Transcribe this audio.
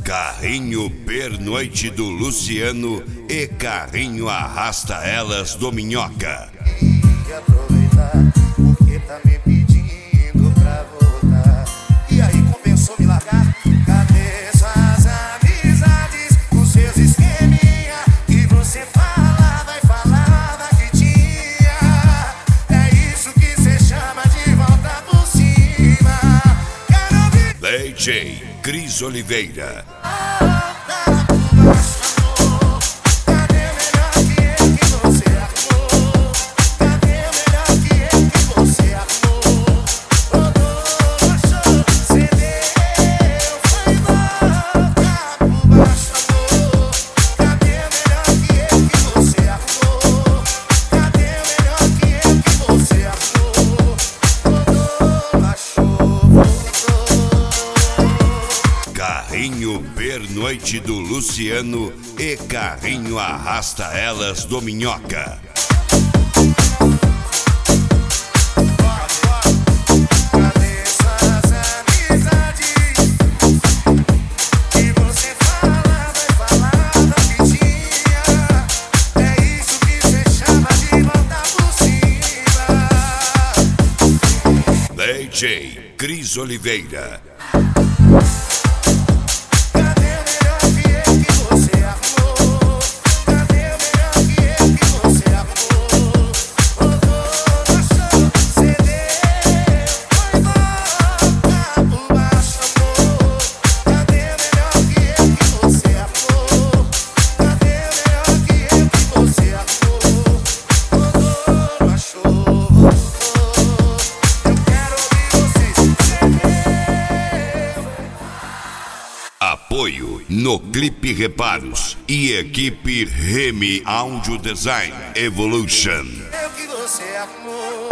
Carrinho pernoite do Luciano e carrinho arrasta elas do Minhoca. E aproveitar, porque tá me pedindo pra voltar. E aí compensou me largar? Cadê suas amizades, os seus esqueminha que você falava e falava que tinha? É isso que cê chama de volta por cima. Quero ouvir DJ Cris Oliveira. Carrinho pernoite do Luciano e carrinho arrasta elas do Minhoca. cadê suas amizades que você falava e falava que tinha? É isso que cê chama de volta por cima. DJ Cris Oliveira. Apoio no Clipe Reparos e equipe Remy Audio Design Evolution. É o que você arrumou.